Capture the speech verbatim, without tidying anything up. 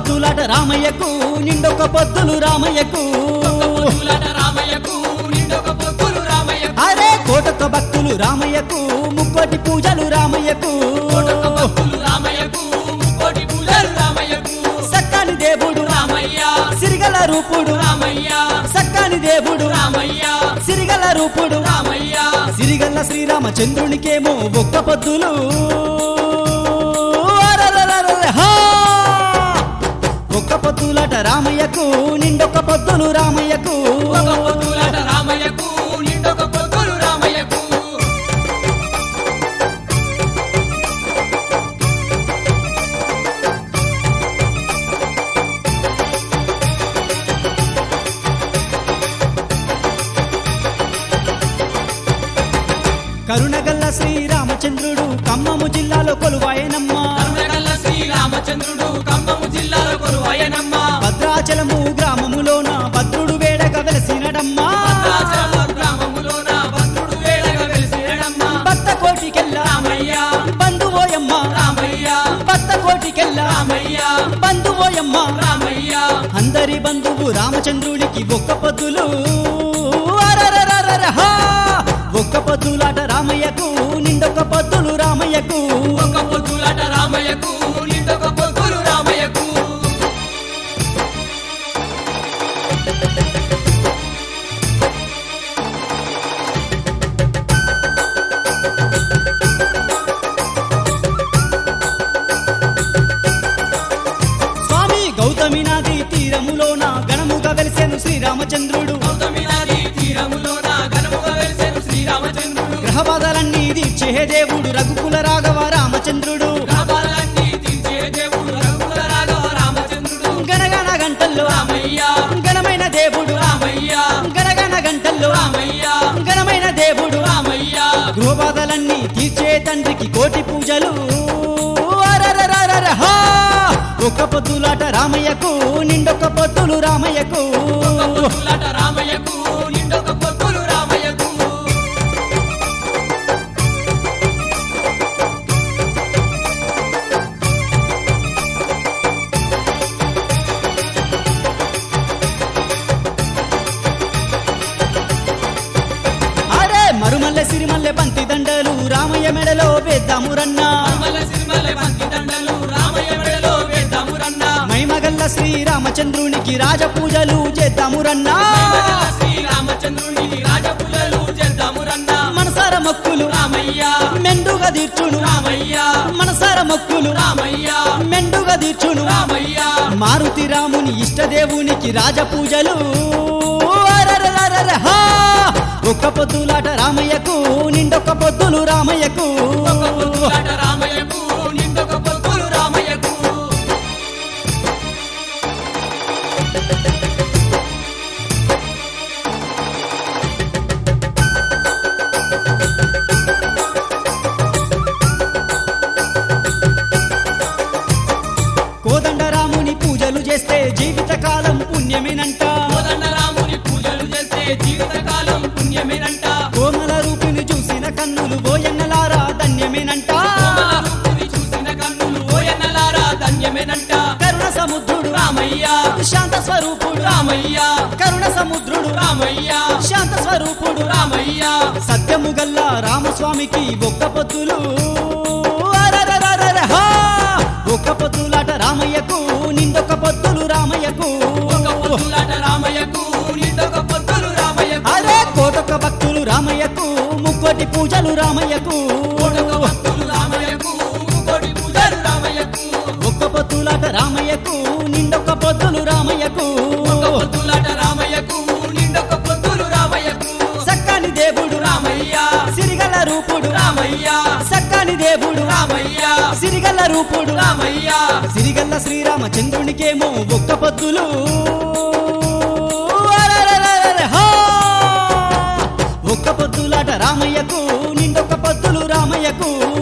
పొద్దులాట రామయ్యకు నిండొక పొద్దులు రామయ్యకు అరే కోటొక్క భక్తులు రామయ్యకు ముక్కోటి పూజలు రామయ్యకు సక్కాని దేవుడు రామయ్య సిరిగల రూపుడు రామయ్య సక్కాని దేవుడు రామయ్య సిరిగల రూపుడు రామయ్య సిరిగల్ల శ్రీరామచంద్రునికేమో ఒక్క పొద్దులు ఒక్క పొద్దులాట రామయ్యకు నిండొక పొద్దులు రామయ్యకు రామయ్యకు నిండొక పొద్దులు రామయ్యకు కరుణగల్ల శ్రీరామచంద్రుడు ఖమ్మము జిల్లాలో కొలువాయనమ్మా కరుణగల్ల శ్రీరామచంద్రుడు ఖమ్మము జిల్లాలో కొలువాయనమ్మా భద్రాచలము గ్రామములోన భద్రుడు వేడగా వెలసినడమ్మా భద్రాచలము గ్రామములోన భద్రుడు వేడగా వెలసినడమ్మా భక్త కోటికెళ్ళ రామయ్య బంధువోయమ్మ రామయ్య భక్త కోటికెళ్ళ రామయ్య బంధువోయమ్మ రామయ్య అందరి బంధువు రామచంద్రుడికి ఒక్క పొద్దులు అరరరరరహా! ఒక్క పొద్దులాట రామయ్యకు నిండొక పొద్దులు రామయ్యకు ఒక్క పొద్దులాట రామయ్యకు నిండొక పొద్దులు రామయ్యకు స్వామి గౌతమి నది తీరములోన గణముగా వెలిసేను శ్రీరామచంద్రుడు గౌతమి నది తీరములోన ఘనముగా వెలిసెను శ్రీరామచంద్రుడు గ్రహబాధలన్నీ తీర్చే దేవుడు రఘుకుల రాఘవ రామచంద్రుడు గ్రహాలన్నీ తీర్చే దేవుడు రఘుకుల రాఘవ రామచంద్రుడు గణగణ గంటల్లో రామయ్య గణమైన దేవుడు రామయ్య గణగణ గంటల్లో రామయ్య గణమైన దేవుడు రామయ్య గృహబాధలన్నీ తీర్చే తండ్రికి కోటి పూజలు అరరరరరహా! ఒక్క పొద్దులాట రామయ్యకు నిండొక పొద్దులు రామయ్యకు ఒక్క పొద్దులాట రామయ్యకు నిండొక పొద్దులు రామయ్యకు అరే మరుమల్లె సిరిమల్లె బంతి దండలు రామయ్య మెడలో వేద్దాము రన్నా మమ్మల సిరిమల బంతి దండలు రామయ్య మెడలో వేద్దాము రన్నా మైమగల్ల శ్రీరామచంద్రునికి రాజపూజలు చేద్దాము రన్నా మైమగల్ల శ్రీరామచంద్రునికి రాజపూజలు చేద్దాము రన్నా మనసార మొక్కులు రామయ్య మెండుగా తీర్చును రామయ్య మనసార మొక్కులు రామయ్య మెండుగా తీర్చును రామయ్య మారుతి రాముని ఇష్టదేవునికి రాజపూజలు అరరరరరహా! ఒక్క పొద్దులాట రామయ్యకు నిండొక పొద్దులు రామయ్యకు ఒక్క పొద్దులాట రామయ్యకు నిండొక పొద్దులు రామయ్యకు కోదండరాముని పూజలు చేస్తే జీవితకాలం పుణ్యమేనంట కోదండరాముని పూజలు చేస్తే జీవితకాలం పుణ్యమేనంట కోమల రూపిని చూసిన కన్నులు ఓయన్నలారా ధన్యమేనంట కోమల రూపుని చూసిన కన్నులు ఓయన్నలారా ధన్యమేనంట కరుణ సముద్రుడు రామయ్య శాంత స్వరూపుడు రామయ్య కరుణ సముద్రుడు రామయ్య శాంత స్వరూపుడు రామయ్య సత్యము గల్ల రామస్వామికి ఒక్క పొద్దులు అరరరరరహా! ఒక్క పొద్దులాట రామయ్యకు నిండొక పొద్దులు రామయ్యకు ఒక్క పొద్దులాట రామయ్యకు నిండొక పొద్దులు రామయ్యకు అరే కోటొక్క భక్తులు రామయ్యకు ముక్కోటి పూజలు రామయ్యకు కోటొక భక్తులు రామయ్యకు కోటి పూజలు రామయ్యకు ఒక్క పొద్దులాట రామయ్యకు నిండొక పొద్దులు రామయ్యకు ఒక్క పొద్దులాట రామయ్యకు నిండొక పొద్దులు రామయ్యకు సక్కాని దేవుడు రామయ్య సిరిగల రూపుడు రామయ్య సక్కాని దేవుడు రామయ్య సిరిగల్ల రూపుడు రామయ్య సిరిగల్ల శ్రీరామచంద్రునికేమో ఒక్క పొద్దులు అరరరరరహా! ఒక్క పొద్దులాట రామయ్యకు నిండొక పొద్దులు రామయ్యకు